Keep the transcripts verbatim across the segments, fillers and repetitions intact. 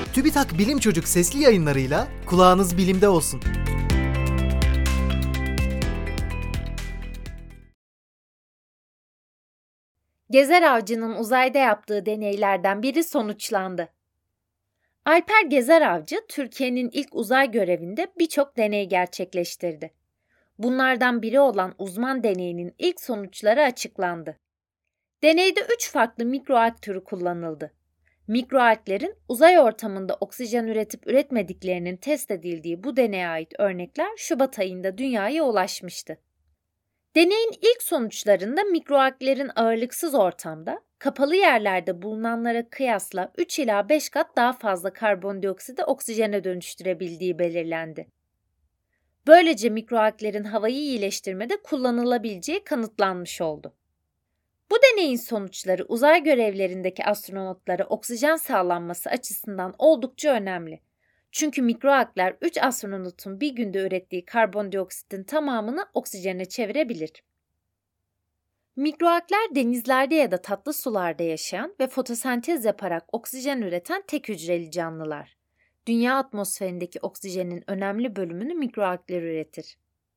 TÜBİTAK Bilim Çocuk sesli yayınlarıyla kulağınız bilimde olsun. Gezer Avcı'nın uzayda yaptığı deneylerden biri sonuçlandı. Alper Gezer Avcı, Türkiye'nin ilk uzay görevinde birçok deney gerçekleştirdi. Bunlardan biri olan uzman deneyinin ilk sonuçları açıklandı. Deneyde üç farklı mikroalg türü kullanıldı. Mikroalglerin uzay ortamında oksijen üretip üretmediklerinin test edildiği bu deneye ait örnekler Şubat ayında dünyaya ulaşmıştı. Deneyin ilk sonuçlarında mikroalglerin ağırlıksız ortamda, kapalı yerlerde bulunanlara kıyasla üç ila beş kat daha fazla karbondioksidi oksijene dönüştürebildiği belirlendi. Böylece mikroalglerin havayı iyileştirmede kullanılabileceği kanıtlanmış oldu. Bu deneyin sonuçları uzay görevlerindeki astronotlara oksijen sağlanması açısından oldukça önemli. Çünkü mikroalgler üç astronotun bir günde ürettiği karbondioksitin tamamını oksijene çevirebilir. Mikroalgler denizlerde ya da tatlı sularda yaşayan ve fotosentez yaparak oksijen üreten tek hücreli canlılar. Dünya atmosferindeki oksijenin önemli bölümünü mikroalgler üretir.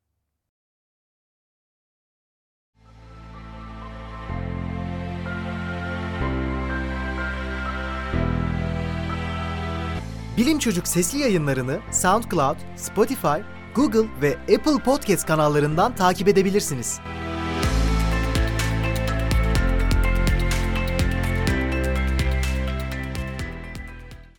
Bilim Çocuk sesli yayınlarını SoundCloud, Spotify, Google ve Apple Podcast kanallarından takip edebilirsiniz.